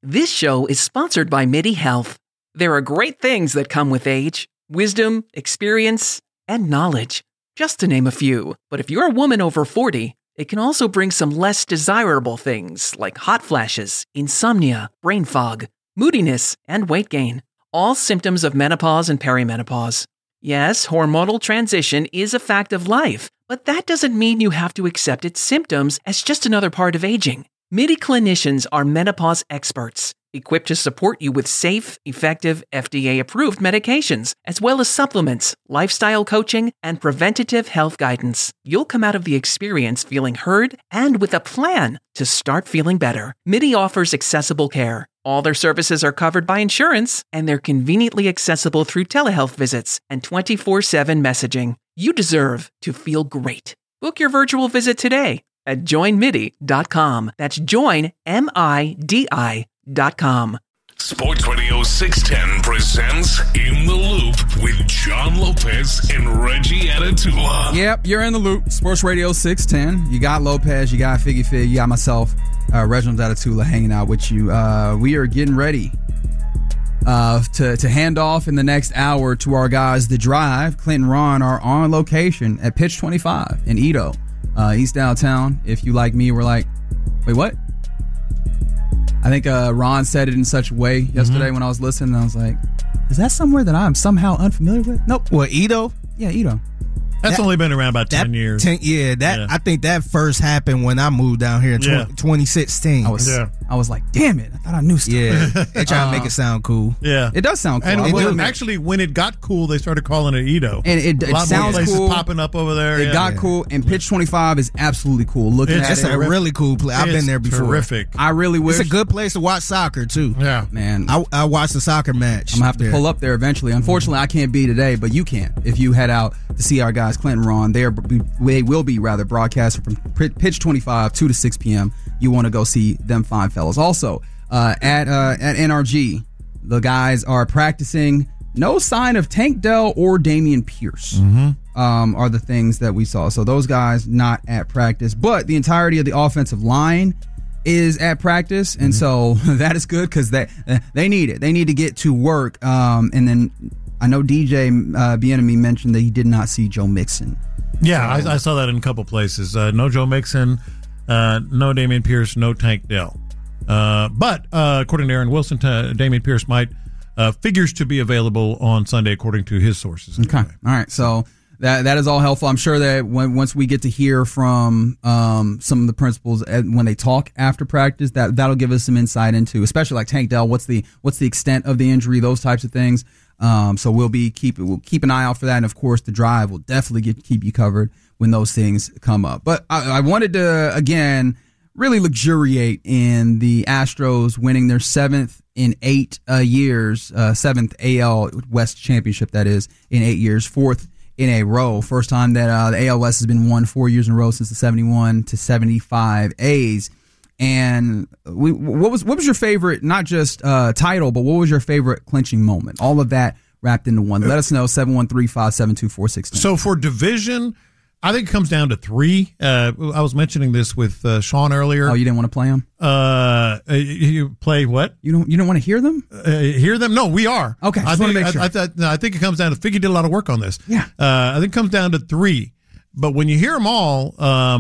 This show is sponsored by MIDI Health. There are great things that come with age: wisdom, experience, and knowledge, just to name a few. But if you're a woman over 40, it can also bring some less desirable things like hot flashes, insomnia, brain fog, moodiness, and weight gain. All symptoms of menopause and perimenopause. Yes, hormonal transition is a fact of life, but that doesn't mean you have to accept its symptoms as just another part of aging. MIDI clinicians are menopause experts, equipped to support you with safe, effective, FDA-approved medications, as well as supplements, lifestyle coaching, and preventative health guidance. You'll come out of the experience feeling heard and with a plan to start feeling better. MIDI offers accessible care. All their services are covered by insurance, and they're conveniently accessible through telehealth visits and 24/7 messaging. You deserve to feel great. Book your virtual visit today at joinmidi.com. That's joinmidi.com. Sports Radio 610 presents In the Loop with John Lopez and Reggie Atatula. Yep, you're in the loop. Sports Radio 610. You got Lopez, you got Figgy Fig, you got myself, Reginald Atatula hanging out with you. We are getting ready to hand off in the next hour to our guys, The Drive. Clint and Ron are on location at Pitch 25 in Edo. East downtown. If you like me, we're like, wait, what? I think Ron said it in such a way yesterday when I was listening. I was like, is that somewhere that I'm somehow unfamiliar with? Nope. What, Edo? Yeah, Edo. That's only been around about 10 years. I think that first happened when I moved down here in 2016. I was like, damn it, I thought I knew stuff. Yeah, they try to make it sound cool. Yeah. It does sound cool. And actually, when it got cool, they started calling it Edo. And it a lot sounds more places cool. popping up over there. It got cool, and Pitch 25 is absolutely cool. Looking at It's it, a really cool place. I've been there before. Terrific. I really wish. It's a good place to watch soccer, too. Yeah. Man. I watched the soccer match. I'm going to have to pull up there eventually. Unfortunately, I can't be today, but you can. If you head out to see our guys, Clint and Ron, they will be broadcasting from Pitch 25, 2 to 6 p.m. You want to go see them fine fellas. Also, at NRG, the guys are practicing. No sign of Tank Dell or Damian Pierce are the things that we saw. So those guys not at practice, but the entirety of the offensive line is at practice, and so that is good because they need it. They need to get to work. And then I know DJ Bieniemy mentioned that he did not see Joe Mixon. Yeah, I saw that in a couple places. No Joe Mixon, no Damian Pierce, no Tank Dell. But according to Aaron Wilson, Damian Pierce figures to be available on Sunday, according to his sources. Okay, all right. So that is all helpful. I'm sure that once we get to hear from some of the principals when they talk after practice, that'll give us some insight into, especially like Tank Dell, what's the extent of the injury, those types of things. So we'll keep an eye out for that, and of course, The Drive will definitely keep you covered when those things come up. But I wanted to again really luxuriate in the Astros winning their 7th in 8 years, 7th AL West championship, that is, in 8 years, 4th in a row. First time that the AL West has been won 4 years in a row since the 71 to 75 A's. And what was your favorite, not just title, but what was your favorite clinching moment? All of that wrapped into one. Let us know, 713-572-4610. So for division, I think it comes down to 3. I was mentioning this with Sean earlier. Oh, you didn't want to play them? You play what? You don't want to hear them? Hear them? No, we are. Okay, I want to make sure. I think it comes down to, Figgy did a lot of work on this. Yeah. I think it comes down to 3. But when you hear them all,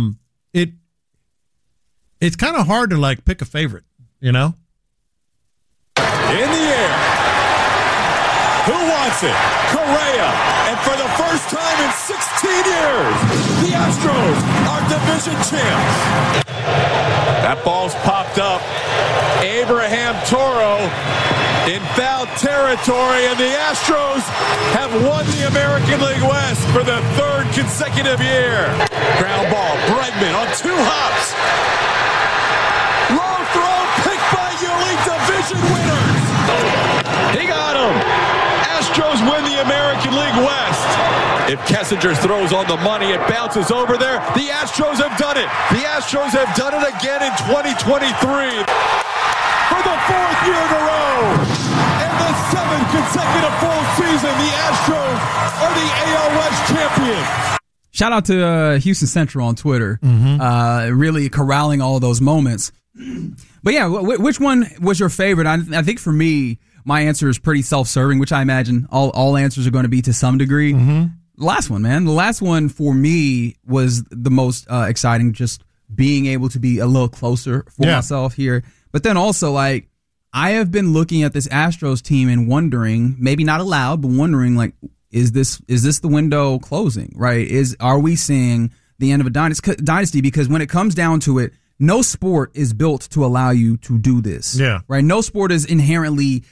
it's kind of hard to like pick a favorite, you know? In the air. Who wants it? Correa. And for the first time in 16 years, the Astros are division champs. That ball's popped up. Abraham Toro in foul territory, and the Astros have won the American League West for the 3rd consecutive year. Ground ball. Bregman on 2 hops. Low throw picked by Yuli, division winners. He got him. Astros win the American League West. If Kessinger throws on the money, it bounces over there. The Astros have done it. The Astros have done it again in 2023. For the 4th year in a row. And the 7th consecutive full season, the Astros are the AL West champions. Shout out to Houston Central on Twitter, really corralling all of those moments. But yeah, which one was your favorite? I think for me, my answer is pretty self-serving, which I imagine all answers are going to be to some degree. Mm-hmm. The last one, man. The last one for me was the most exciting, just being able to be a little closer for myself here. But then also, like, I have been looking at this Astros team and wondering, maybe not aloud, but wondering, like, is this the window closing, right? Are we seeing the end of a dynasty? Because when it comes down to it, no sport is built to allow you to do this. Yeah. Right? No sport is inherently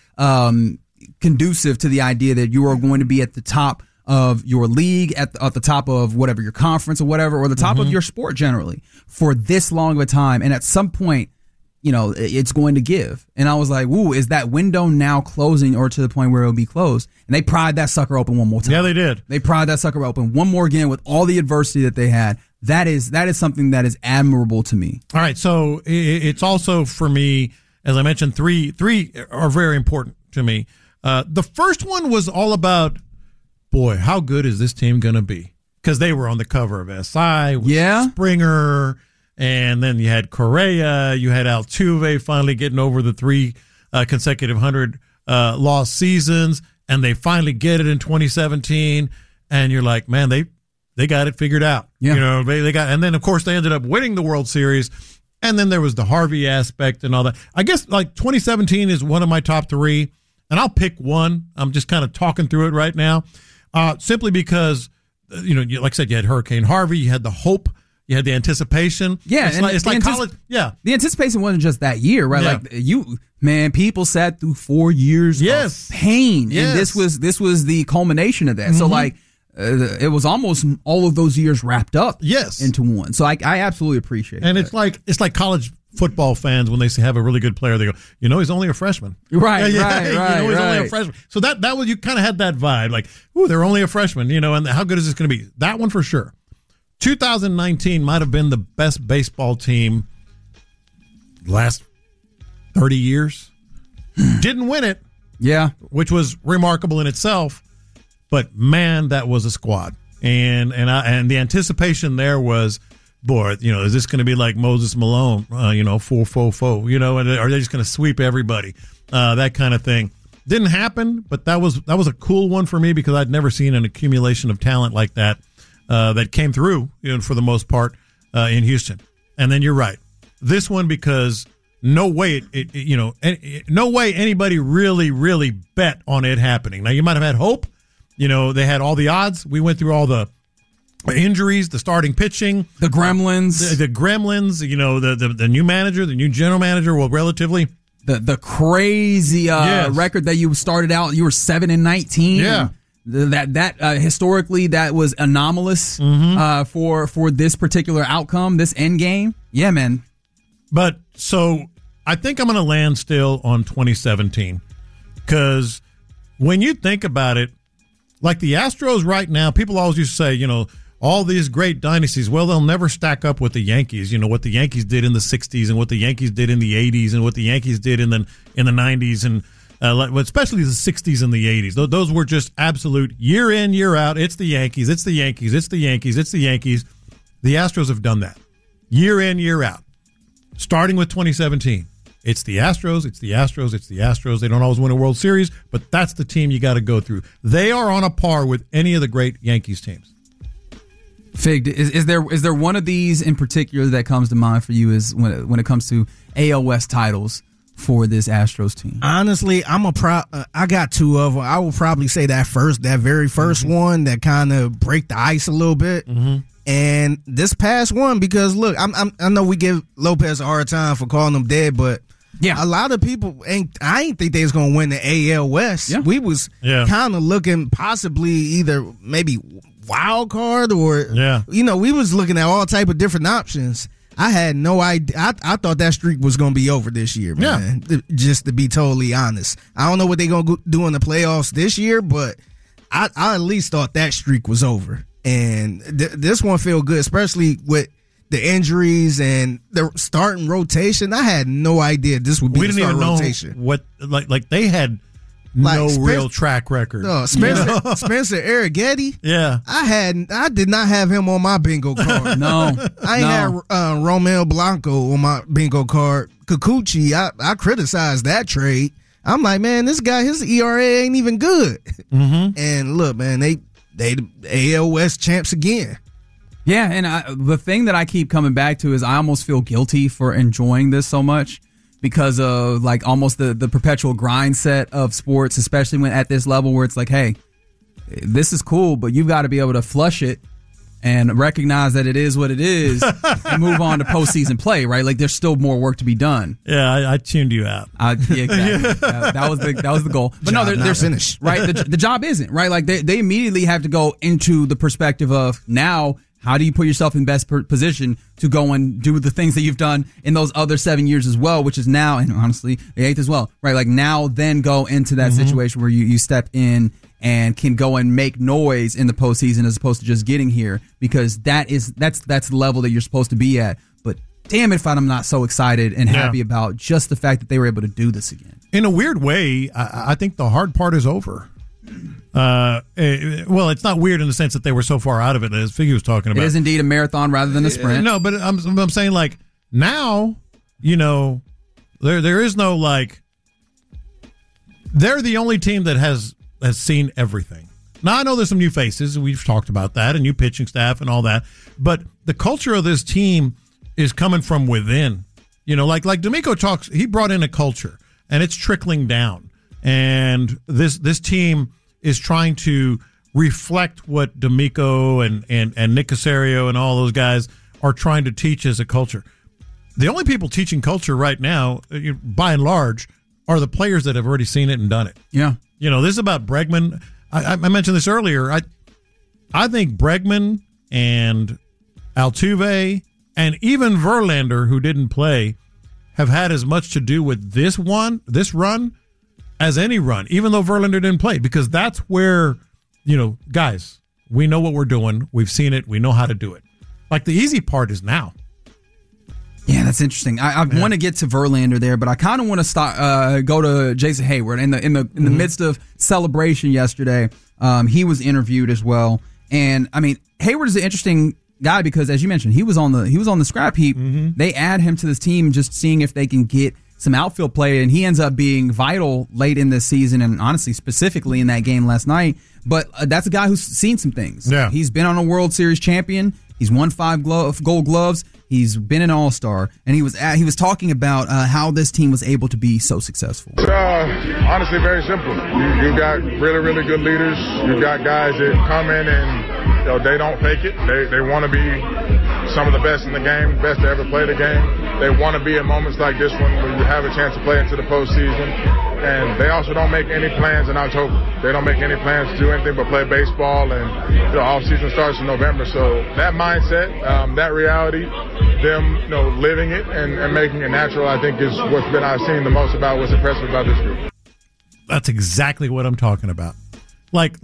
conducive to the idea that you are going to be at the top of your league, at the top of whatever your conference or whatever, or the top of your sport generally for this long of a time. And at some point, it's going to give. And I was like, ooh, is that window now closing or to the point where it'll be closed? And they pried that sucker open one more time. Yeah, they did. They pried that sucker open one more again with all the adversity that they had. That is something that is admirable to me. All right, so it's also for me, as I mentioned, three are very important to me. The first one was all about, boy, how good is this team going to be? Because they were on the cover of SI with Springer, and then you had Correa, you had Altuve finally getting over the 3 consecutive 100 loss seasons, and they finally get it in 2017, and you're like, man, they got it figured out. Yeah. They got, and then of course they ended up winning the World Series, and then there was the Harvey aspect and all that. I guess like 2017 is one of my top 3, and I'll pick one. I'm just kind of talking through it right now, simply because like I said, you had Hurricane Harvey, you had the hope, you had the anticipation. Yeah, it's like college. Yeah, the anticipation wasn't just that year, right? Yeah. Like people sat through 4 years of pain, and this was the culmination of that. Mm-hmm. So like. It was almost all of those years wrapped up into one. So I absolutely appreciate it. And it's like college football fans when they have a really good player, they go, he's only a freshman. Right, he's right. only a freshman. So that was, you kind of had that vibe, like, ooh, they're only a freshman, and how good is this going to be? That one for sure. 2019 might have been the best baseball team last 30 years. Didn't win it. Yeah. Which was remarkable in itself. But man, that was a squad, and the anticipation there was, boy, is this going to be like Moses Malone, full, and are they just going to sweep everybody, that kind of thing? Didn't happen, but that was a cool one for me because I'd never seen an accumulation of talent like that that came through, for the most part, in Houston. And then you're right, this one because no way no way anybody really bet on it happening. Now you might have had hope. They had all the odds. We went through all the injuries, the starting pitching, the gremlins, the new manager, the new general manager. Well, relatively the crazy record that you started out. You were 7-19. Yeah, that historically that was anomalous for this particular outcome, this end game. Yeah, man. But so I think I'm going to land still on 2017 because when you think about it. Like the Astros right now, people always used to say, all these great dynasties, well, they'll never stack up with the Yankees. What the Yankees did in the 60s and what the Yankees did in the 80s and what the Yankees did in the 90s and especially the 60s and the 80s. Those were just absolute year in, year out. It's the Yankees. It's the Yankees. It's the Yankees. It's the Yankees. The Astros have done that year in, year out, starting with 2017. It's the Astros, it's the Astros, it's the Astros. They don't always win a World Series, but that's the team you got to go through. They are on a par with any of the great Yankees teams. Fig, is there one of these in particular that comes to mind for you is when it comes to AL West titles for this Astros team? Honestly, I got 2 of them. I will probably say that very first one that kind of break the ice a little bit. Mm-hmm. And this past one, because look, I know we give Lopez a hard time for calling him dead, but a lot of people I ain't think they was gonna win the AL West. Yeah. We was kind of looking possibly either maybe wild card or we was looking at all type of different options. I had no idea. I thought that streak was gonna be over this year, man. Yeah. Just to be totally honest, I don't know what they gonna do in the playoffs this year, but I at least thought that streak was over. And this one feel good, especially with the injuries and the starting rotation. I had no idea this would be the starting rotation. What like they had no real track record. No, Spencer Arrighetti. Yeah, I did not have him on my bingo card. No, I ain't had Romel Blanco on my bingo card. Kikuchi, I criticized that trade. I'm like, man, this guy, his ERA ain't even good. Mm-hmm. And look, man, they AL West champs again. Yeah, and the thing that I keep coming back to is I almost feel guilty for enjoying this so much because of like almost the perpetual grind set of sports, especially when at this level where it's like, hey, this is cool, but you've got to be able to flush it and recognize that it is what it is and move on to postseason play, right? Like there's still more work to be done. Yeah, I tuned you out. Yeah, exactly. that was the goal. But Job no, they're finished. Right? The job isn't, right? Like they immediately have to go into the perspective of now, how do you put yourself in best position to go and do the things that you've done in those other 7 years as well, which is now, and honestly, the 8th as well, right? Like now then go into that situation where you step in and can go and make noise in the postseason as opposed to just getting here, because that's the level that you're supposed to be at. But damn it if I'm not so excited and happy about just the fact that they were able to do this again. In a weird way, I think the hard part is over. Well, it's not weird in the sense that they were so far out of it, as Figgy was talking about. It is indeed a marathon rather than a sprint. No, but I'm saying like now, there is no like, they're the only team that has seen everything. Now, I know there's some new faces, and we've talked about that, and new pitching staff and all that, but the culture of this team is coming from within. Like D'Amico talks, he brought in a culture, and it's trickling down. And this team is trying to reflect what D'Amico and Nick Caserio and all those guys are trying to teach as a culture. The only people teaching culture right now, by and large, are the players that have already seen it and done it. Yeah. This is about Bregman. I mentioned this earlier. I think Bregman and Altuve and even Verlander, who didn't play, have had as much to do with this run as any run, even though Verlander didn't play, because that's where, guys, we know what we're doing. We've seen it. We know how to do it. Like the easy part is now. Yeah, that's interesting. I want to get to Verlander there, but I kind of want to go to Jason Hayward in the midst of celebration yesterday. He was interviewed as well, and I mean Hayward is an interesting guy because, as you mentioned, he was on the scrap heap. They add him to this team, just seeing if they can get some outfield play, and he ends up being vital late in this season, and honestly, specifically in that game last night. But that's a guy who's seen some things. Yeah. He's been on a World Series champion. He's won 5 Gold Gloves. He's been an All-Star, and he was talking about how this team was able to be so successful. Honestly, very simple. You got really, really good leaders. You've got guys that come in and they don't fake it. They want to be some of the best in the game, best to ever play the game. They want to be in moments like this one where you have a chance to play into the postseason. And they also don't make any plans in October. They don't make any plans to do anything but play baseball, and off-season starts in November. So that mindset, that reality, them living it and making it natural, I think is what's been I've seen the most about what's impressive about this group. That's exactly what I'm talking about. Like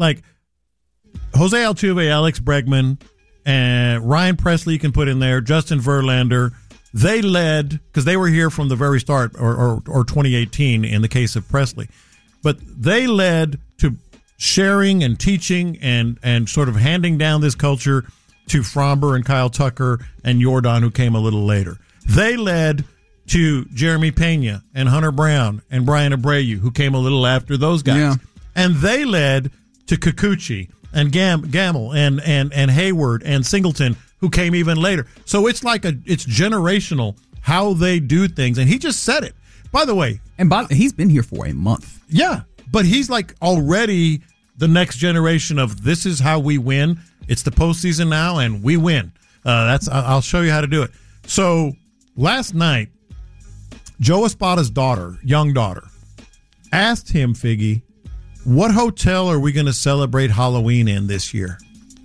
Jose Altuve, Alex Bregman, and Ryan Presley you can put in there, Justin Verlander. They led, because they were here from the very start, or 2018 in the case of Presley. But they led to sharing and teaching and sort of handing down this culture to Fromber and Kyle Tucker and Yordan, who came a little later. They led to Jeremy Pena and Hunter Brown and Brian Abreu, who came a little after those guys. Yeah. And they led to Kikuchi and Gamble and Hayward and Singleton, who came even later. So it's like it's generational how they do things. And he just said it. By the way. And he's been here for a month. Yeah. But he's like already the next generation of this is how we win. It's the postseason now, and we win. I'll show you how to do it. So last night, Joe Espada's young daughter, asked him, Figgy, what hotel are we going to celebrate Halloween in this year?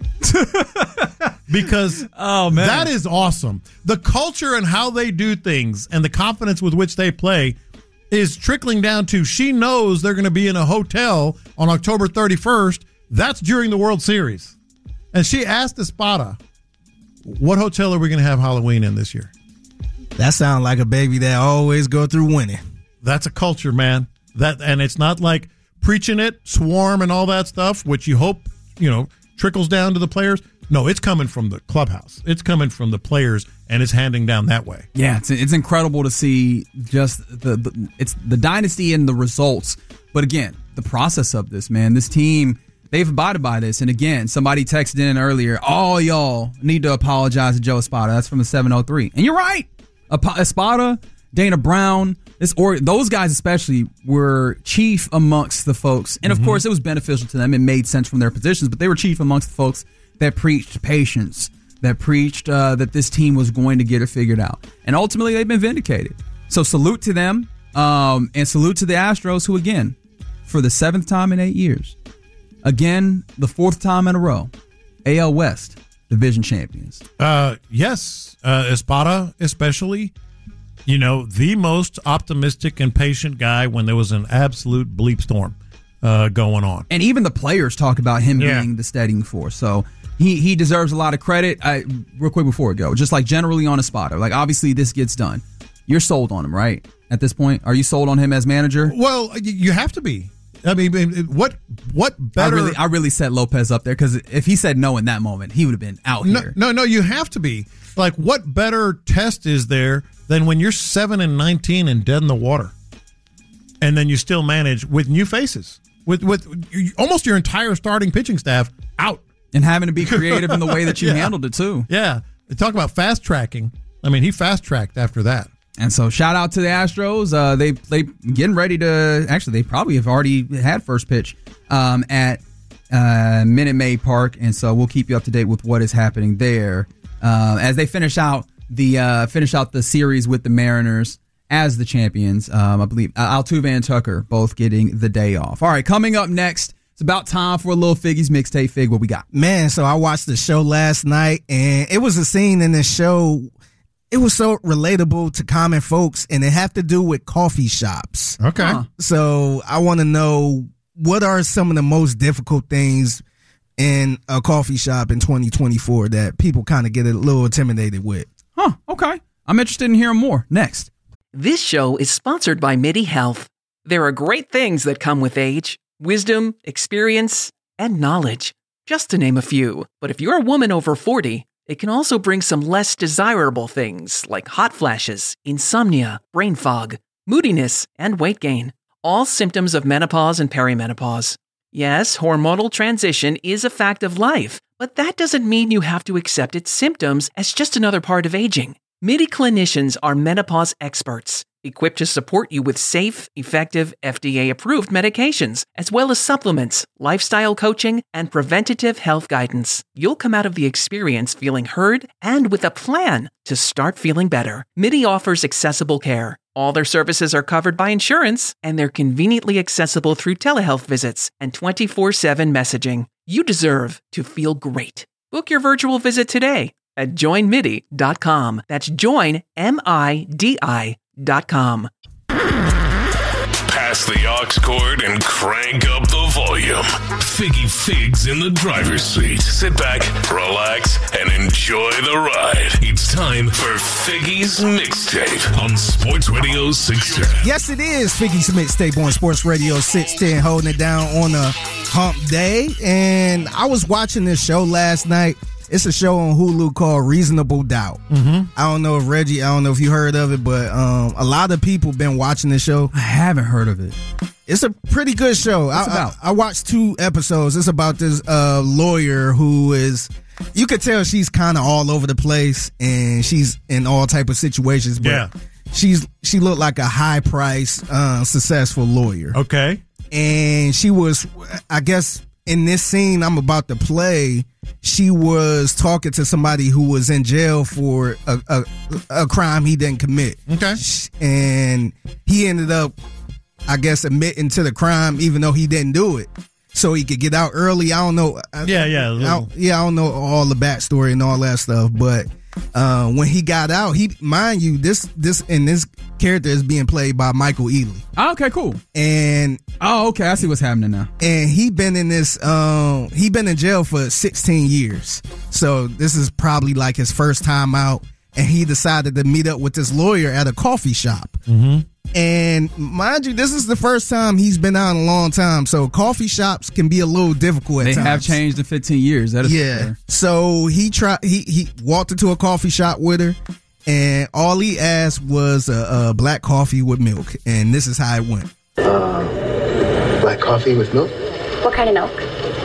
Because that is awesome. The culture and how they do things and the confidence with which they play is trickling down to she knows they're going to be in a hotel on October 31st. That's during the World Series. And she asked Espada, what hotel are we going to have Halloween in this year? That sounds like a baby that always go through winning. That's a culture, man. And it's not like preaching it, swarm and all that stuff, which you hope, trickles down to the players. No, it's coming from the clubhouse. It's coming from the players, and it's handing down that way. Yeah, it's incredible to see just it's the dynasty and the results. But again, the process of this, man, this team, they've abided by this. And again, somebody texted in earlier, all y'all need to apologize to Joe Espada. That's from the 703. And you're right. Espada, Dana Brown, those guys especially were chief amongst the folks. And of course, it was beneficial to them. It made sense from their positions, but they were chief amongst the folks that preached patience, that preached that this team was going to get it figured out. And ultimately, they've been vindicated. So salute to them, and salute to the Astros, who, again, for the 7th time in 8 years, again, the 4th time in a row, AL West division champions. Yes, Espada especially, the most optimistic and patient guy when there was an absolute bleep storm going on. And even the players talk about him being the steadying force. So he deserves a lot of credit. Real quick before we go, just like generally on Espada, like obviously this gets done. You're sold on him, right? At this point, are you sold on him as manager? Well, you have to be. I mean, what better? I really set Lopez up there because if he said no in that moment, he would have been out here. No, you have to be. Like, what better test is there than when you're 7-19 and dead in the water, and then you still manage with new faces, with almost your entire starting pitching staff out, and having to be creative in the way that you handled it too. Yeah, they talk about fast tracking. I mean, he fast tracked after that. And so, shout out to the Astros. They getting ready to. Actually, they probably have already had first pitch at Minute Maid Park, and so we'll keep you up to date with what is happening there as they finish out the series with the Mariners as the champions. I believe Altuve and Tucker both getting the day off. All right, coming up next, it's about time for a little Figgies mixtape. Fig, what we got? Man, so I watched the show last night, and it was a scene in this show. It was so relatable to common folks, and it had to do with coffee shops. Okay. So I want to know, what are some of the most difficult things in a coffee shop in 2024 that people kind of get a little intimidated with? Okay. I'm interested in hearing more. Next. This show is sponsored by MIDI Health. There are great things that come with age, wisdom, experience, and knowledge, just to name a few. But if you're a woman over 40, it can also bring some less desirable things like hot flashes, insomnia, brain fog, moodiness, and weight gain. All symptoms of menopause and perimenopause. Yes, hormonal transition is a fact of life, but that doesn't mean you have to accept its symptoms as just another part of aging. MIDI clinicians are menopause experts, equipped to support you with safe, effective, FDA-approved medications, as well as supplements, lifestyle coaching, and preventative health guidance. You'll come out of the experience feeling heard and with a plan to start feeling better. MIDI offers accessible care. All their services are covered by insurance, and they're conveniently accessible through telehealth visits and 24/7 messaging. You deserve to feel great. Book your virtual visit today at joinmidi.com. That's joinmidi.com. Pass the aux cord and crank up the volume. Figgy Figs in the driver's seat. Sit back, relax, and enjoy the ride. It's time for Figgy's Mixtape on Sports Radio 610. Yes, it is Figgy's Mixtape on Sports Radio 610, holding it down on a hump day. And I was watching this show last night. It's a show on Hulu called Reasonable Doubt. I don't know if Reggie, I don't know if you heard of it, but a lot of people been watching this show. I haven't heard of it. It's a pretty good show. I watched 2 episodes. It's about this lawyer who is, you could tell she's kind of all over the place, and she's in all type of situations. But she looked like a high price, successful lawyer. Okay. And she was, I guess, in this scene I'm about to play, she was talking to somebody who was in jail for a crime he didn't commit. Okay. And he ended up, I guess, admitting to the crime even though he didn't do it, so he could get out early. I don't know. I don't know all the backstory and all that stuff, but when he got out, mind you, this character is being played by Michael Ealy. Okay, cool. And okay, I see what's happening now. And he been in jail for 16 years. So this is probably like his first time out, and he decided to meet up with this lawyer at a coffee shop. And mind you, this is the first time he's been out in a long time, so coffee shops can be a little difficult at times. They have changed in 15 years. That is fair. So he walked into a coffee shop with her, and all he asked was a black coffee with milk, and this is how it went. Black coffee with milk? What kind of milk?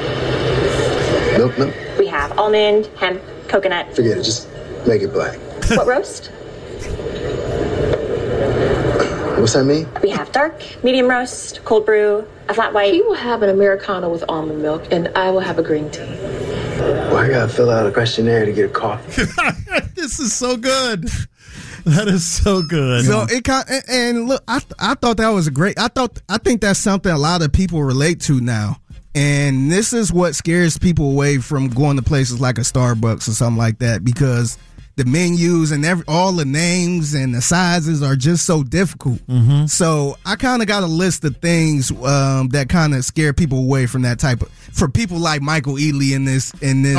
Milk? We have almond, hemp, coconut. Forget it, just make it black. What roast? What's that mean? We have dark, medium roast, cold brew, a flat white. He will have an Americano with almond milk, and I will have a green tea. Well, I gotta fill out a questionnaire to get a coffee. This is so good. That is so good. So and look, I thought that was a great. I think that's something a lot of people relate to now, and this is what scares people away from going to places like a Starbucks or something like that, because the menus and all the names and the sizes are just so difficult. Mm-hmm. So I kind of got a list of things that kind of scare people away from that type of, for people like Michael Ealy in this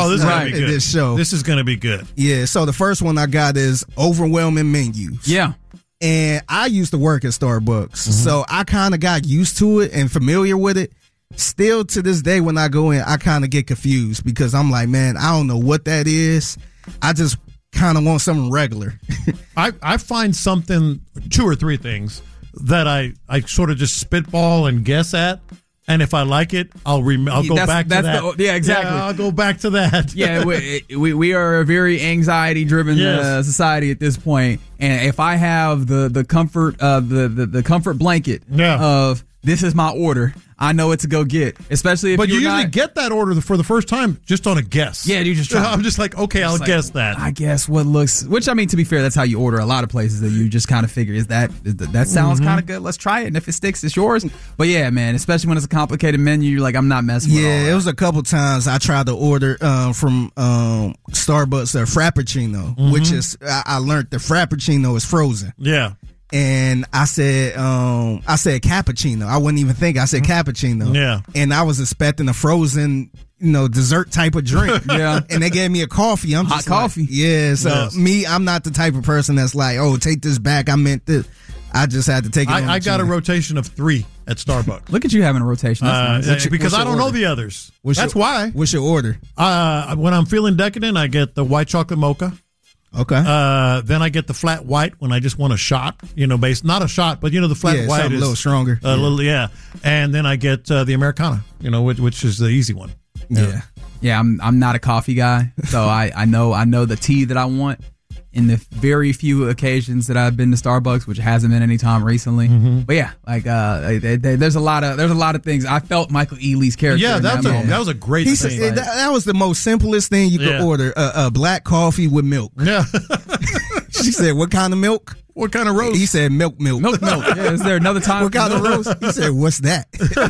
this show. This is going to be good. Yeah. So the first one I got is overwhelming menus. Yeah. And I used to work at Starbucks, so I kind of got used to it and familiar with it. Still to this day, when I go in, I kind of get confused because I'm like, man, I don't know what that is. I just kind of want something regular. I find something, 2 or 3 things that I sort of just spitball and guess at, and if I like it, I'll go back to that. Yeah, exactly. Yeah, I'll go back to that. Yeah, we are a very anxiety driven society at this point, and if I have the comfort the comfort blanket of this is my order, I know what to go get, especially if but you usually get that order for the first time just on a guess. Yeah, you just try. I'm just like, okay, I'll guess that. I guess what looks, which I mean, to be fair, that's how you order a lot of places, that you just kind of figure, that sounds kind of good. Let's try it, and if it sticks, it's yours. But yeah, man, especially when it's a complicated menu, you're like, I'm not messing with all that. Yeah, it was a couple times I tried to order from Starbucks a Frappuccino, which is I learned the Frappuccino is frozen. Yeah. And I said cappuccino. I wouldn't even think. I said cappuccino. Yeah. And I was expecting a frozen, dessert type of drink. Yeah. And they gave me a coffee. I'm just hot coffee. Yeah. So I'm not the type of person that's like, oh, take this back. I meant this. I just had to take it. I got a rotation of 3 at Starbucks. Look at you having a rotation. That's nice. Because I don't know the others. That's why. What's your order? When I'm feeling decadent, I get the white chocolate mocha. Okay. Then I get the flat white when I just want a shot, not a shot, but the flat white is a little stronger. And then I get the Americano, which is the easy one. Yeah. Yeah, I'm not a coffee guy, so I know the tea that I want. In the very few occasions that I've been to Starbucks, which hasn't been any time recently, but yeah, like there's a lot of things. I felt Michael Ealy's character. Yeah, that was a great thing. That was the most simplest thing you could order: a black coffee with milk. Yeah. She said, "What kind of milk? What kind of roast?" He said, "Milk." Yeah, is there another time? What kind of roast? He said, "What's that?"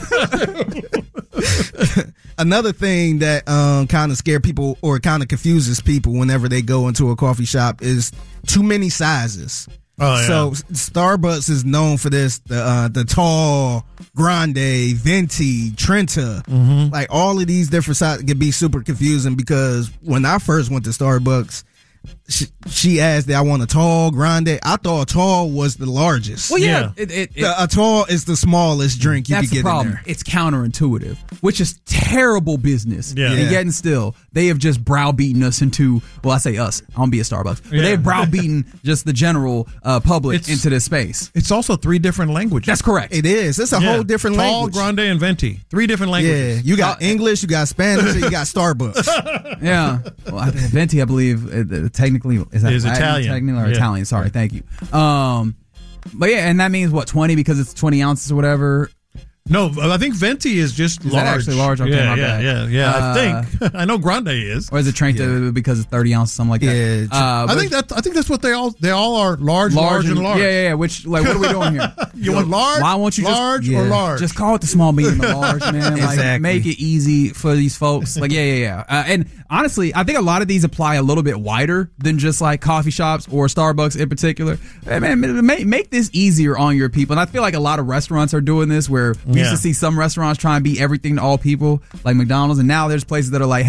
Another thing that kind of scare people or kind of confuses people whenever they go into a coffee shop is too many sizes. Oh, yeah. So Starbucks is known for this: the tall, grande, venti, Trenta, like all of these different sizes can be super confusing. Because when I first went to Starbucks, she asked that I want a tall, grande. I thought a tall was the largest. Well, yeah. A tall is the smallest drink you could get in there. It's counterintuitive, which is terrible business. Yeah. And yet and still, they have just browbeaten us into, well, I say us. I don't be a Starbucks. But they've browbeaten just the general public into this space. It's also 3 different languages. That's correct. It is. It's a whole different language. Tall, grande, and venti. 3 different languages. Yeah. You got English, you got Spanish, and you got Starbucks. Yeah. Well, venti, I believe, technically is Italian. Technically, or Italian. Sorry, thank you. But yeah, and that means what, 20 because it's 20 ounces or whatever. No, I think venti is just large. That actually large? Okay, my bad. Yeah. I think I know grande is, or is it Trenta because it's 30 ounces, something like that? Yeah. I think that's what they all are: large, and large. Yeah. Which, like, what are we doing here? You want large? Why won't you large or large? Just call it the small, medium, or large, man. Like, exactly. Make it easy for these folks. Like, yeah. And honestly, I think a lot of these apply a little bit wider than just like coffee shops or Starbucks in particular. Man, make this easier on your people. And I feel like a lot of restaurants are doing this, where we used to see some restaurants try and be everything to all people, like McDonald's, and now there's places that are like, hey,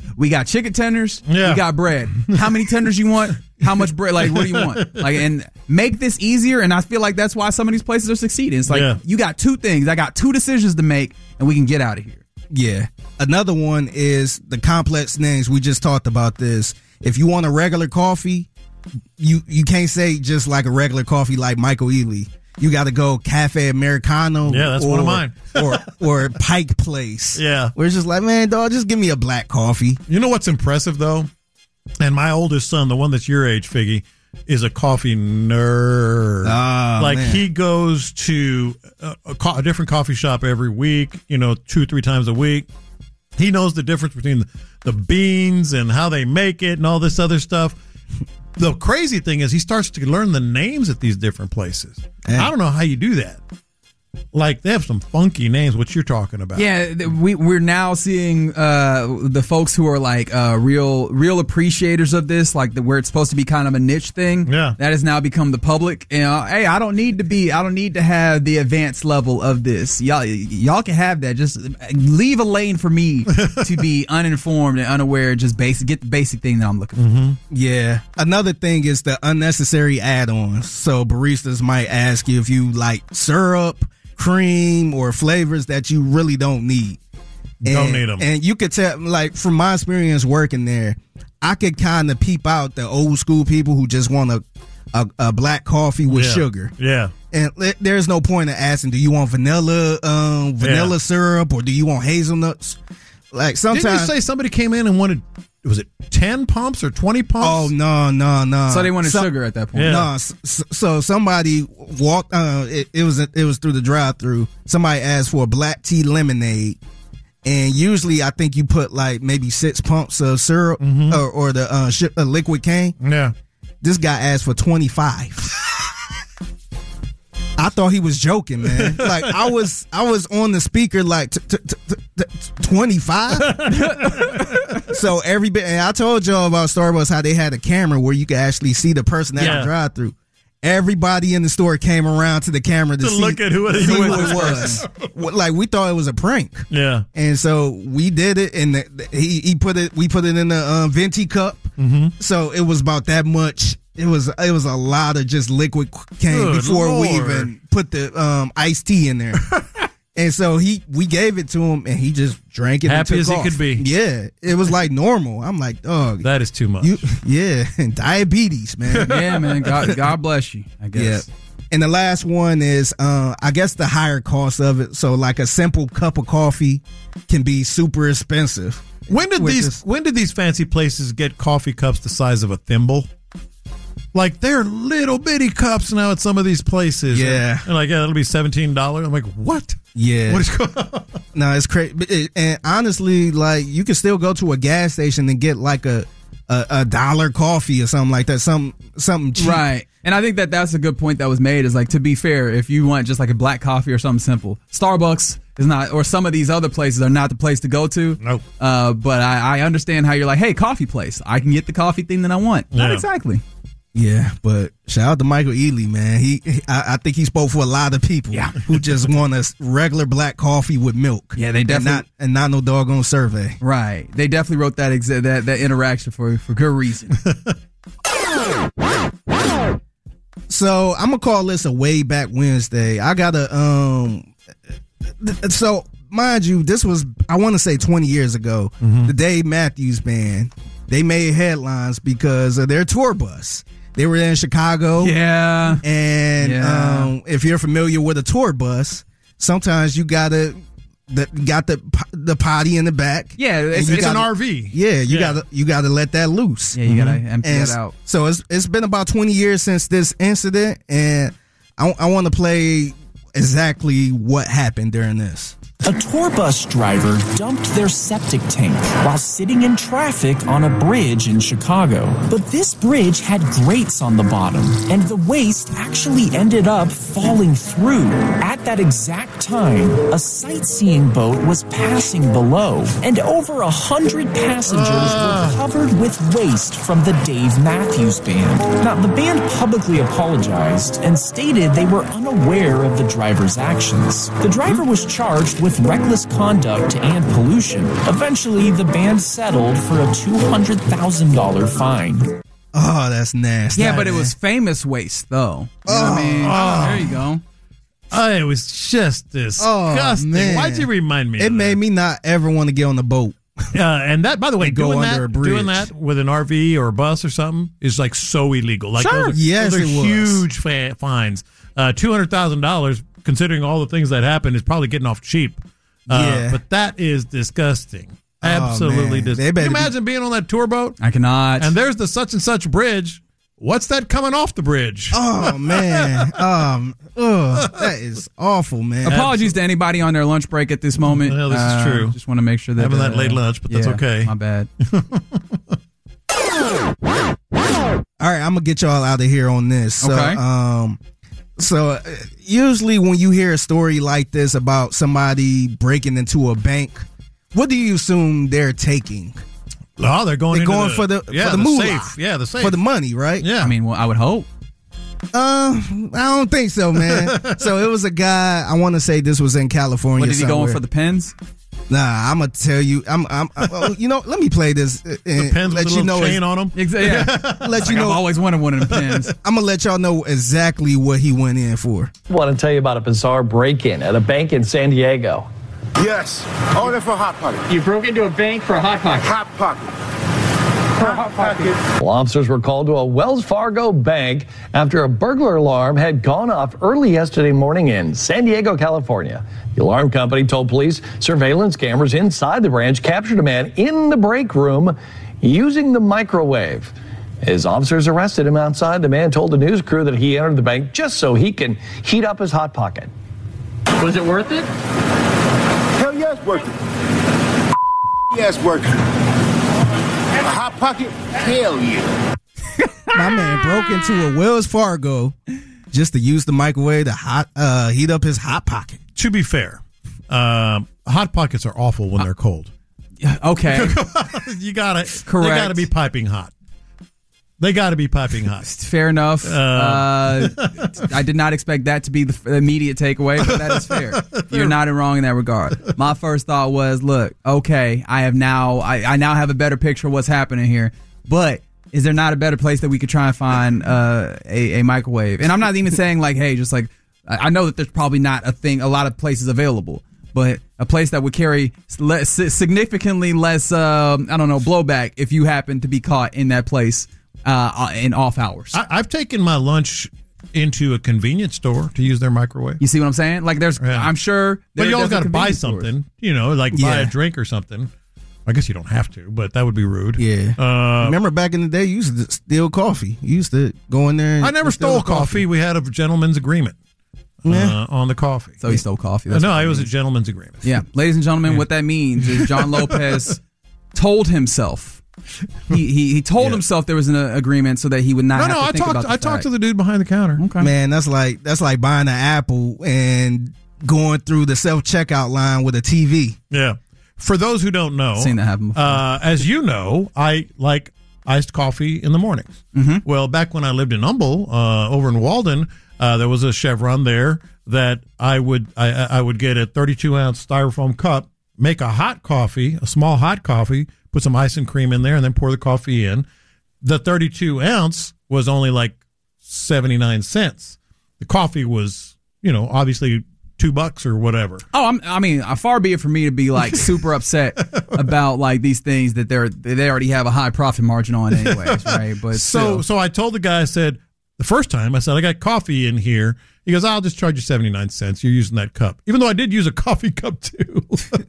We got chicken tenders. Yeah. We got bread. How many tenders you want? How much bread? Like, what do you want? Like, and make this easier. And I feel like that's why some of these places are succeeding. It's like, you got two things. I got two decisions to make, and we can get out of here. Yeah. Another one is the complex names. We just talked about this. If you want a regular coffee, you can't say just like a regular coffee like Michael Ealy. You got to go Cafe Americano. Yeah, that's one of mine. or Pike Place. Yeah. Where it's just like, man, dog, just give me a black coffee. You know what's impressive, though? And my oldest son, the one that's your age, Figgy, is a coffee nerd. Man. He goes to a different coffee shop every week, 2-3 times a week. He knows the difference between the beans and how they make it and all this other stuff. The crazy thing is he starts to learn the names at these different places. I don't know how you do that. Like, they have some funky names, what you're talking about. Yeah, we're now seeing the folks who are like real appreciators of this, like where it's supposed to be kind of a niche thing. Yeah, that has now become the public. Hey, I don't need to have the advanced level of this. Y'all can have that. Just leave a lane for me to be uninformed and unaware. Just get the basic thing that I'm looking for. Mm-hmm. Yeah. Another thing is the unnecessary add-ons. So baristas might ask you if you like syrup, cream, or flavors that you really don't need. Don't need them. And you could tell, like, from my experience working there, I could kind of peep out the old school people who just want a black coffee with sugar. Yeah. And there's no point in asking, do you want vanilla syrup, or do you want hazelnuts? Like, sometimes. Didn't you say somebody came in and wanted, was it 10 pumps or 20 pumps? Oh, no. So they wanted sugar at that point. Yeah. No, so somebody walked. It was through the drive-through. Somebody asked for a black tea lemonade, and usually I think you put like maybe 6 pumps of syrup or the liquid cane. Yeah. This guy asked for 25. I thought he was joking, man. Like, I was on the speaker like 25. So and I told y'all about Starbucks, how they had a camera where you could actually see the person at the drive-through. Everybody in the store came around to the camera to see, look at who it was. Like, we thought it was a prank. Yeah. And so we did it, and we put it in the venti cup. Mm-hmm. So it was about that much. It was a lot of just liquid cane before we even put the iced tea in there. And so we gave it to him, and he just drank it. Happy and as took he off. could be. Yeah, it was like normal. I'm like, dog, that is too much. And diabetes, man. Yeah, man. God bless you, I guess. Yeah. And the last one is, I guess, the higher cost of it. So like a simple cup of coffee can be super expensive. When did these fancy places get coffee cups the size of a thimble? Like, they're little bitty cups now at some of these places. Yeah. And like, it'll be $17. I'm like, what? Yeah. What is going on? No, it's crazy. And honestly, like, you can still go to a gas station and get like a $1 coffee or something like that. Something cheap. Right. And I think that's a good point that was made, is like, to be fair, if you want just like a black coffee or something simple, Starbucks is not, or some of these other places are not the place to go to. Nope. But I understand how you're like, hey, coffee place, I can get the coffee thing that I want. Yeah. Not exactly. Yeah, but shout out to Michael Ealy, man. I think he spoke for a lot of people who just want a regular black coffee with milk. Yeah, they definitely, and not no doggone survey. Right. They definitely wrote that interaction for good reason. So I'm gonna call this a way back Wednesday. I gotta so mind you, this was, I want to say 20 years ago. The Dave Matthews Band, they made headlines because of their tour bus. They were in Chicago. Yeah. And if you're familiar with a tour bus, sometimes you got the potty in the back. Yeah, it's an RV. Yeah, you gotta let that loose. Yeah, you gotta empty that out. So it's been about 20 years since this incident, and I want to play exactly what happened during this. A tour bus driver dumped their septic tank while sitting in traffic on a bridge in Chicago. But this bridge had grates on the bottom, and the waste actually ended up falling through. At that exact time, a sightseeing boat was passing below, and over 100 passengers were covered with waste from the Dave Matthews Band. Now, the band publicly apologized and stated they were unaware of the driver's actions. The driver was charged with with reckless conduct and pollution. Eventually, the band settled for a $200,000 fine. Oh, that's nasty. Yeah, but it was famous waste, though. You know what I mean? There you go. It was just disgusting. Man. Why'd you remind me? It made me not ever want to get on the boat. And that, by the way, go doing under a doing bridge. that with an RV or a bus or something is like so illegal. Like Sure. Yes, those are it was. huge fines. $200,000, considering all the things that happened, is probably getting off cheap. Yeah. But that is disgusting. Absolutely man. disgusting. Can you imagine being on that tour boat? I cannot. And there's the such and such bridge. What's that coming off the bridge? Oh, man. That is awful, man. Apologies to anybody on their lunch break at this moment. Well, this is true. Just want to make sure that Having that late lunch, but that's okay. My bad. All right, I'm gonna get y'all out of here on this. So, Okay. So usually when you hear a story like this about somebody breaking into a bank, what do you assume they're taking? Oh, they're going for the moolah. safe. Yeah, the safe. For the money, right? Yeah. I mean, well, I would hope. I don't think so, man. So it was a guy. I want to say this was in California. What, did he go in for the pens? Nah, I'm gonna tell you. You know, let me play this and the pens let with you a little know. chain on them. Yeah. Let you know. I've always wanted one of them pens. I'm gonna let y'all know exactly what he went in for. I want to tell you about a bizarre break-in at a bank in San Diego. Yes, only for Hot Pocket. You broke into a bank for a Hot Pocket? Hot Pocket. Hot Pocket. Well, officers were called to a Wells Fargo bank after a burglar alarm had gone off early yesterday morning in San Diego, California. The alarm company told police surveillance cameras inside the branch captured a man in the break room using the microwave. As officers arrested him outside, the man told the news crew that he entered the bank just so he can heat up his Hot Pocket. Was it worth it? Hell yes, worth it. Yes, worth it. A Hot Pocket? Hell yeah. My man broke into a Wells Fargo just to use the microwave to heat up his Hot Pocket. To be fair, Hot Pockets are awful when they're cold. Okay. You gotta, Correct. They gotta be piping hot. They gotta be piping hot. Fair enough. I did not expect that to be the immediate takeaway, but that is fair. You're not wrong in that regard. My first thought was, look, okay, I now have a better picture of what's happening here, but is there not a better place that we could try and find a microwave? And I'm not even saying like, hey, just like, I know that there's probably not a lot of places available, but a place that would carry significantly less, blowback if you happen to be caught in that place in off hours. I've taken my lunch into a convenience store to use their microwave. You see what I'm saying? Like I'm sure. But you always got to buy something, buy a drink or something. I guess you don't have to, but that would be rude. Yeah. Remember back in the day, you used to steal coffee. You used to go in there. I never stole coffee. We had a gentleman's agreement on the coffee. So he stole coffee. No, it was a gentleman's agreement. Yeah. Ladies and gentlemen, what that means is John Lopez told himself. He told himself there was an agreement so that he would not have to think about the I talked to the dude behind the counter. Okay. Man, that's like buying an Apple and going through the self-checkout line with a TV. Yeah. For those who don't know, seen that happen before. As you know, I like iced coffee in the mornings. Mm-hmm. Well, back when I lived in Humble, over in Walden, there was a Chevron there that I would get a 32-ounce styrofoam cup, make a hot coffee, a small hot coffee, put some ice and cream in there, and then pour the coffee in. The 32-ounce was only like 79 cents. The coffee was, obviously $2 or whatever. Oh, far be it for me to be like super upset about like these things that they already have a high profit margin on anyways, right? But so I told the guy, I said, the first time I said, I got coffee in here. He goes, I'll just charge you 79 cents. You're using that cup. Even though I did use a coffee cup too.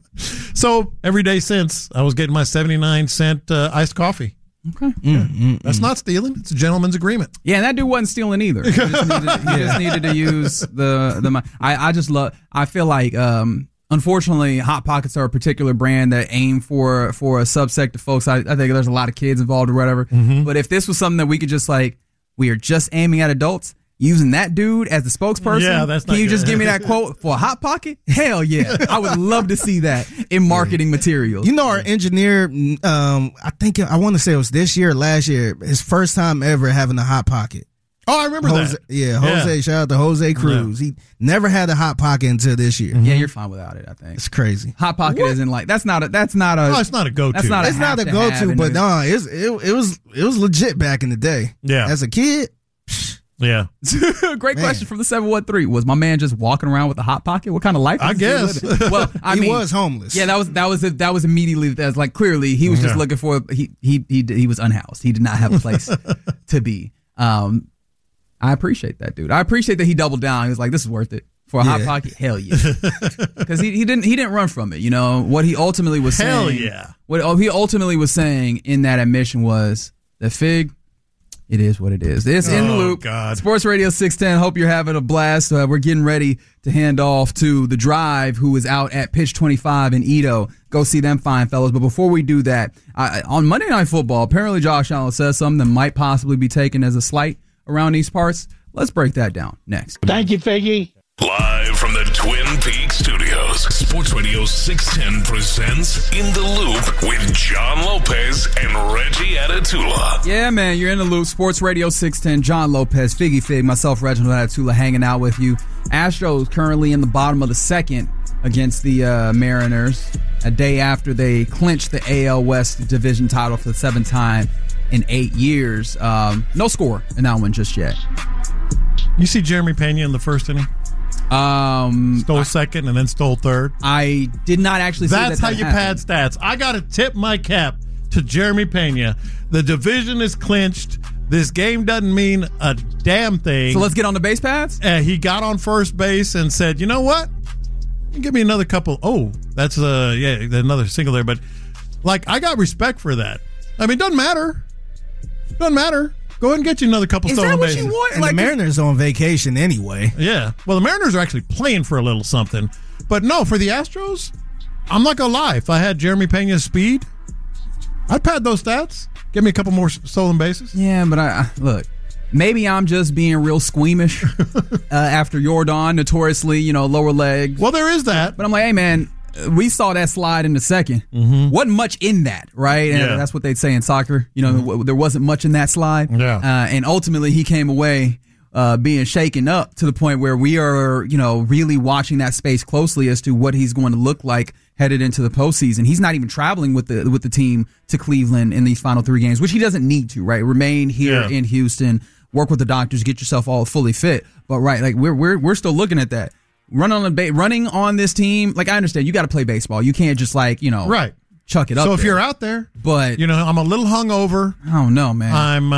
So every day since, I was getting my 79-cent iced coffee. Okay. That's not stealing. It's a gentleman's agreement. Yeah, and that dude wasn't stealing either. He just needed to use the I feel like unfortunately Hot Pockets are a particular brand that aim for a subsect of folks. I think there's a lot of kids involved or whatever. Mm-hmm. But if this was something that we could just like, we are just aiming at adults, using that dude as the spokesperson. Yeah, that's not Can you good. just give me that quote for a Hot Pocket? Hell yeah. I would love to see that in marketing materials. Our engineer, I want to say it was this year or last year, his first time ever having a Hot Pocket. Oh, I remember Jose, that. Yeah, Jose. Shout out to Jose Cruz. He never had a hot pocket until this year. Yeah, you're fine without it. I think It's crazy. hot pocket isn't like that's not a. No, it's not a go-to. That's not. It's not a go-to, but no, it was legit back in the day. Yeah. As a kid. Yeah. Great question from the 713. Was my man just walking around with a hot pocket? What kind of life? I was he guess. living? Well, He was homeless. Yeah, that was immediately. That's like clearly he was just looking for. He was unhoused. He did not have a place to be. I appreciate that, dude. I appreciate that he doubled down. He was like, "This is worth it for a hot pocket." Hell yeah, because he didn't run from it. You know what he ultimately was saying. Hell yeah. What he ultimately was saying in that admission was that Fig. It is what it is. It's In the Loop. God. Sports Radio 610. Hope you're having a blast. We're getting ready to hand off to The Drive, who is out at Pitch 25 in Edo. Go see them fine fellas. But before we do that, on Monday Night Football, apparently Josh Allen says something that might possibly be taken as a slight around these parts. Let's break that down next. Thank you, Figgy. Live from the Twin Peaks studios, Sports Radio 610 presents In the Loop with John Lopez and Reggie Atatula. Yeah, man, you're in the loop. Sports Radio 610, John Lopez, Figgy Fig, myself, Reginald Atatula, hanging out with you. Astros currently in the bottom of the second against the Mariners, a day after they clinched the AL West division title for the seventh time in 8 years. No score in that one just yet. You see Jeremy Pena in the first inning? Stole second and then stole third. I did not actually see that. That's how you pad stats. I got to tip my cap to Jeremy Pena. The division is clinched. This game doesn't mean a damn thing. So let's get on the base pads? He got on first base and said, you know what? Give me another couple. Oh, that's another single there. But, I got respect for that. I mean, doesn't matter. Doesn't matter. Go ahead and get you another couple stolen bases. And the Mariners on vacation anyway. Yeah. Well, the Mariners are actually playing for a little something. But no, for the Astros, I'm not going to lie. If I had Jeremy Pena's speed, I'd pad those stats. Give me a couple more stolen bases. Yeah, but look, maybe I'm just being real squeamish after Yordan, notoriously, lower legs. Well, there is that. But I'm like, hey, man, we saw that slide in the second. Mm-hmm. Wasn't much in that, right? And that's what they'd say in soccer. There wasn't much in that slide. Yeah. And ultimately, he came away being shaken up to the point where we are, really watching that space closely as to what he's going to look like headed into the postseason. He's not even traveling with the team to Cleveland in these final 3 games, which he doesn't need to, right? Remain here in Houston, work with the doctors, get yourself all fully fit. But right, we're still looking at that. Running on this team, I understand you got to play baseball. You can't just right, chuck it up. So if you're out there, but I'm a little hungover. Oh no, man!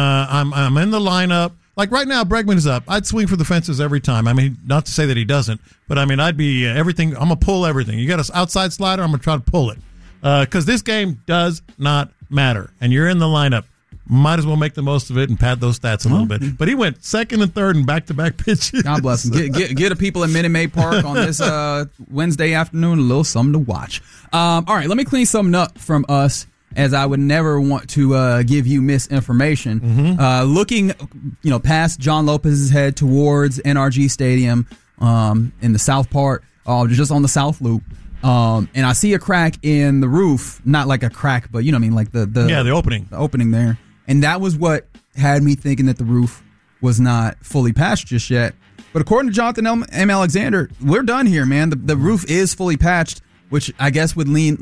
I'm in the lineup. Right now, Bregman is up. I'd swing for the fences every time. I mean, not to say that he doesn't, but I mean, I'd be everything. I'm gonna pull everything. You got an outside slider, I'm gonna try to pull it because this game does not matter, and you're in the lineup. Might as well make the most of it and pad those stats a little bit. But he went second and third in back-to-back pitches. God bless him. Get the people in Minute Maid Park on this Wednesday afternoon a little something to watch. All right, let me clean something up from us, as I would never want to give you misinformation. Mm-hmm. Looking, past John Lopez's head towards NRG Stadium in the south part, just on the south loop. And I see a crack in the roof, not like a crack, but the opening. The opening there. And that was what had me thinking that the roof was not fully patched just yet. But according to Jonathan M. Alexander, we're done here, man. The roof is fully patched, which I guess would mean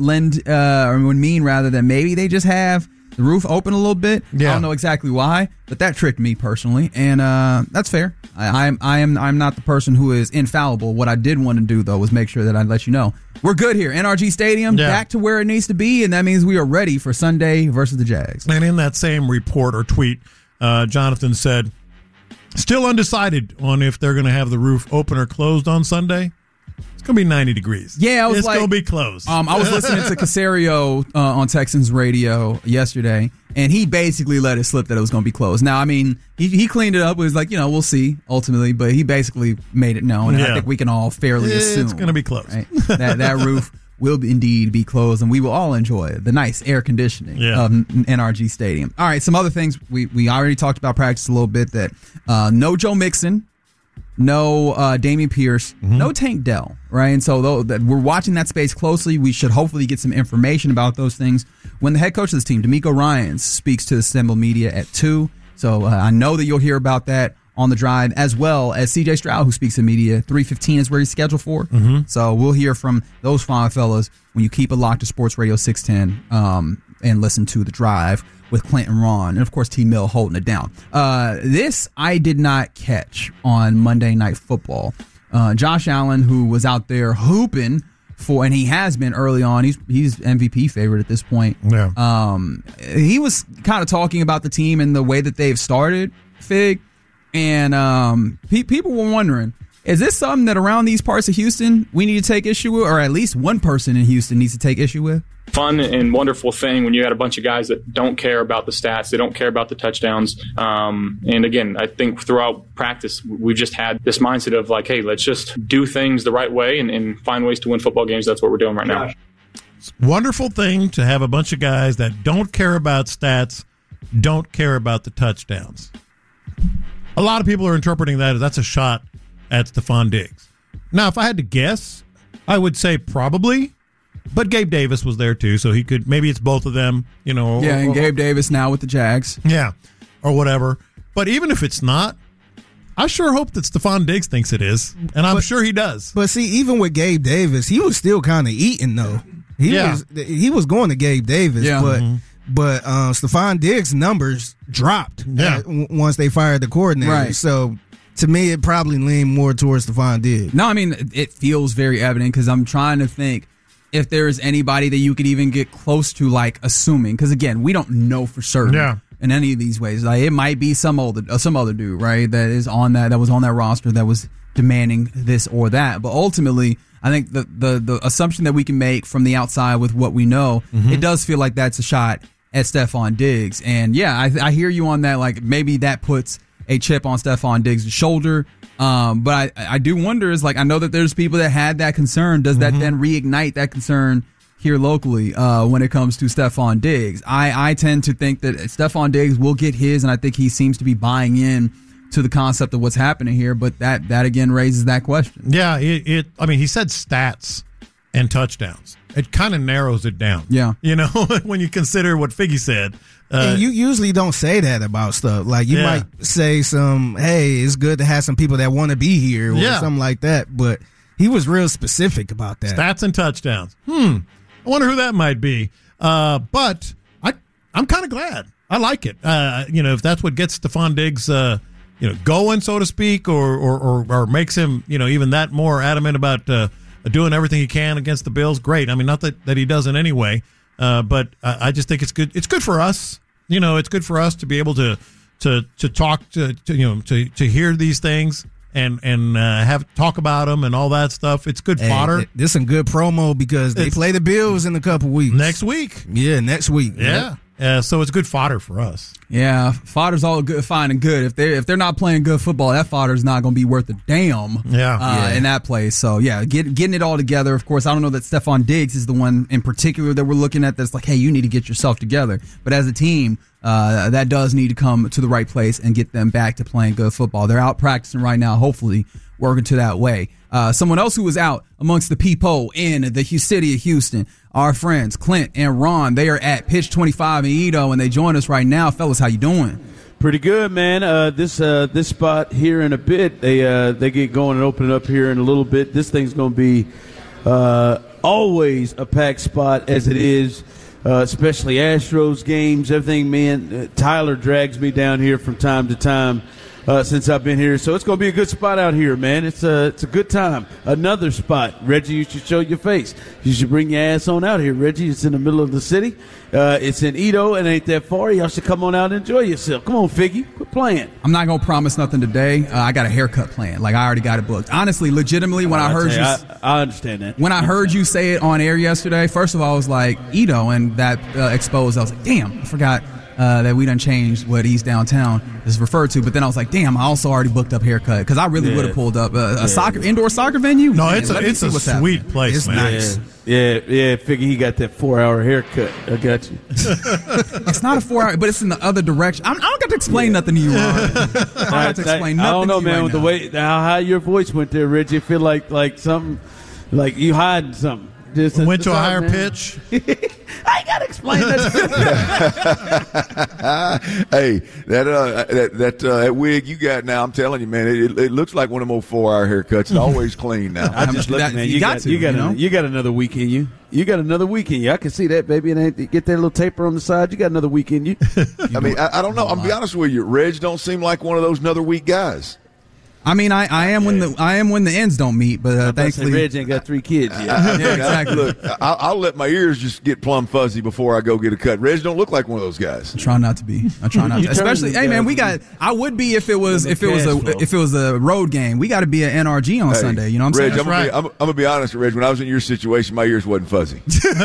that maybe they just have the roof open a little bit. Yeah. I don't know exactly why, but that tricked me personally, and that's fair. I'm not the person who is infallible. What I did want to do though was make sure that I let you know we're good here. NRG Stadium back to where it needs to be, and that means we are ready for Sunday versus the Jags. And in that same report or tweet, Jonathan said, still undecided on if they're going to have the roof open or closed on Sunday. It's going to be 90 degrees. Yeah, it's going to be closed. I was listening to Casario on Texans radio yesterday, and he basically let it slip that it was going to be closed. Now, I mean, he cleaned it up. It was like, we'll see ultimately, but he basically made it known. And I think we can all fairly assume it's going to be closed. Right? that roof will indeed be closed, and we will all enjoy the nice air conditioning of NRG Stadium. All right, some other things. We already talked about practice a little bit, that no Joe Mixon, no Dameon Pierce, no Tank Dell, right? And so that we're watching that space closely. We should hopefully get some information about those things when the head coach of this team, D'Amico Ryans, speaks to the Assemble Media at 2. So I know that you'll hear about that on the drive, as well as CJ Stroud, who speaks to media. 3:15 is where he's scheduled for. So we'll hear from those fine fellas when you keep it locked to Sports Radio 610 and listen to The Drive with Clint and Ron, and of course T-Mill holding it down. This I did not catch on Monday Night Football. Josh Allen, who was out there hooping and he has been early on. He's MVP favorite at this point. Yeah. He was kind of talking about the team and the way that they've started, Fig, and people were wondering, is this something that around these parts of Houston we need to take issue with, or at least one person in Houston needs to take issue with? Fun and wonderful thing when you got a bunch of guys that don't care about the stats, they don't care about the touchdowns. And again, I think throughout practice, we've just had this mindset of like, hey, let's just do things the right way and find ways to win football games. That's what we're doing right now. It's a wonderful thing to have a bunch of guys that don't care about stats, don't care about the touchdowns. A lot of people are interpreting that as that's a shot at Stephon Diggs. Now, if I had to guess, I would say probably. But Gabe Davis was there too, so he could, maybe it's both of them, you know. Yeah, and Gabe Davis now with the Jags. Yeah, or whatever. But even if it's not, I sure hope that Stephon Diggs thinks it is, and I'm sure he does. But see, even with Gabe Davis, he was still kind of eating though. He was going to Gabe Davis, but Stephon Diggs' numbers dropped once they fired the coordinator. Right. So to me, it probably leaned more towards Stephon Diggs. No, I mean, it feels very evident because I'm trying to think if there is anybody that you could even get close to, like, assuming. Because, again, we don't know for certain in any of these ways. Like, it might be some other dude, right, that is on that was on that roster that was demanding this or that. But ultimately, I think the assumption that we can make from the outside with what we know, it does feel like that's a shot at Stephon Diggs. And, yeah, I hear you on that. Like, maybe that puts a chip on Stephon Diggs' shoulder. But I do wonder, is like, I know that there's people that had that concern. Does that then reignite that concern here locally when it comes to Stephon Diggs? I tend to think that Stephon Diggs will get his, and I think he seems to be buying in to the concept of what's happening here. But that again raises that question. Yeah, I mean, he said stats and touchdowns. It kind of narrows it down. Yeah. You know, when you consider what Figgy said. And you usually don't say that about stuff. Like, you might say hey, it's good to have some people that want to be here or something like that. But he was real specific about that. Stats and touchdowns. I wonder who that might be. But I'm kind of glad. I like it. If that's what gets Stephon Diggs, going, so to speak, or makes him, even that more adamant about doing everything he can against the Bills, great. I mean, not that he doesn't anyway. But I just think it's good. It's good for us. It's good for us to be able to talk to hear these things and have talk about them and all that stuff. It's good fodder. This is some good promo because they play the Bills in a couple weeks. Next week. Yeah, next week. Yeah. So it's good fodder for us. Yeah, fodder's all good, fine and good. If they're not playing good football, that fodder's not going to be worth a damn. In that place. So yeah, getting it all together. Of course, I don't know that Stephon Diggs is the one in particular that we're looking at that's like, hey, you need to get yourself together. But as a team, that does need to come to the right place and get them back to playing good football. They're out practicing right now, hopefully working to that way. Someone else who was out amongst the people in the city of Houston, our friends Clint and Ron. They are at Pitch 25 in Edo, and they join us right now. Fellas, how you doing? Pretty good, man. This spot here in a bit, they get going and open it up here in a little bit. This thing's going to be always a packed spot as it is, especially Astros games, everything, man. Tyler drags me down here from time to time. Since I've been here, so it's going to be a good spot out here, man. It's a good time. Another spot, Reggie. You should show your face. You should bring your ass on out here, Reggie. It's in the middle of the city. It's in Edo. It ain't that far. Y'all should come on out and enjoy yourself. Come on, Figgy, quit playing. I'm not gonna promise nothing today. I got a haircut planned. Like, I already got it booked. Honestly, legitimately, when I heard I understand that. When I heard you say it on air yesterday, first of all, I was like Edo, and that exposed. I was like, damn, I forgot. That we done changed what East Downtown is referred to, but then I was like, damn, I also already booked up haircut because I really would have pulled up a indoor soccer venue. No, it's a sweet place, it's man. Nice. Yeah. Figure he got that 4-hour haircut. I got you. It's not a 4-hour, but it's in the other direction. I don't got to explain nothing to you, Ron. I don't have to explain nothing. I don't know, to you man. right with now. the way how high your voice went there, Reggie, I feel like something, like you hiding something. Went to a higher pitch. I ain't got to explain that. Hey, that wig you got now, I'm telling you, man, it looks like one of them old 4-hour haircuts. It's always clean now. I'm just looking, man. You got another week in you. You got another week in you. I can see that, baby. And get that little taper on the side. You got another week in you. I mean, I don't know. I'm be honest with you. Reg don't seem like one of those another week guys. I mean, I am when the ends don't meet, but thankfully Reg ain't got 3 kids yet. Yeah, exactly. Look, I'll let my ears just get plumb fuzzy before I go get a cut. Reg don't look like one of those guys. I try not to be. Especially, hey man, I would be if it was a road game. We got to be at NRG on Sunday. You know what I'm saying? Reg, I'm gonna be honest, Reg. When I was in your situation, my ears wasn't fuzzy.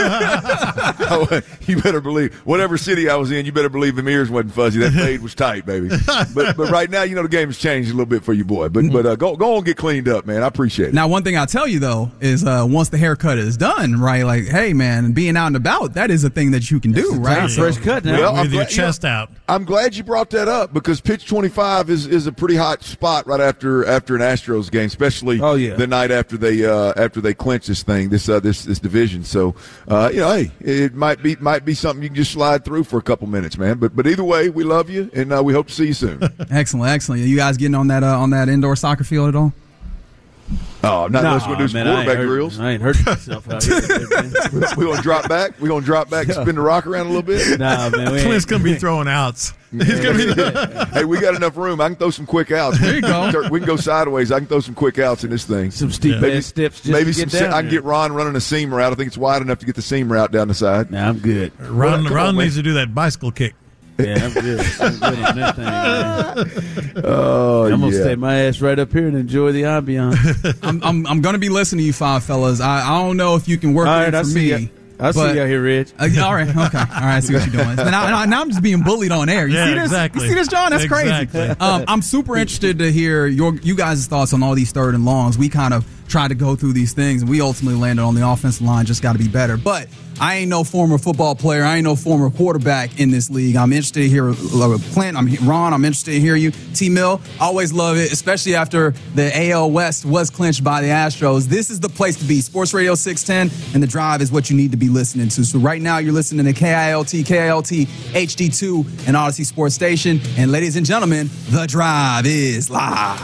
You better believe whatever city I was in. You better believe the ears wasn't fuzzy. That fade was tight, baby. But right now, the game has changed a little bit for you, boy. But go on and get cleaned up, man. I appreciate it. Now, one thing I'll tell you, though, is once the haircut is done, right, like, hey, man, being out and about, that is a thing that you can do, right? Fresh cut now. With your chest out. I'm glad you brought that up because pitch 25 is a pretty hot spot right after an Astros game, especially the night after they clinch this thing, this division. So, hey, it might be something you can just slide through for a couple minutes, man. But either way, we love you, and we hope to see you soon. Excellent. You guys getting on that indoor soccer field at all? Oh, not unless we're going to do some quarterback drills. I ain't hurt myself out here. We're going to drop back. We're going to drop back and spin the rock around a little bit. Nah, man. Clint's going to be throwing outs. Hey, we got enough room. I can throw some quick outs. There you go. We can go sideways. I can throw some quick outs in this thing. Some steep steps. Maybe I can get Ron running a seam route. I think it's wide enough to get the seam route down the side. Nah, I'm good. Ron needs to do that bicycle kick. Yeah, I'm good. I'm good on that thing, man. I'm gonna stay my ass right up here and enjoy the ambiance. I'm gonna be listening to you five fellas. I don't know if you can work it for me. I'll see you out here, Rich. All right, okay. All right, I see what you're doing. Now I'm just being bullied on air. You see this? Exactly. You see this, John? That's crazy. I'm super interested to hear you guys' thoughts on all these third and longs. We kind of tried to go through these things, and we ultimately landed on the offensive line. Just got to be better. But I ain't no former football player. I ain't no former quarterback in this league. I'm interested to hear Clint. Ron. I'm interested to hear you. T-Mill. Always love it, especially after the AL West was clinched by the Astros. This is the place to be. Sports Radio 610, and The Drive is what you need to be listening to. So right now you're listening to KILT HD2 and Odyssey Sports Station. And ladies and gentlemen, The Drive is live.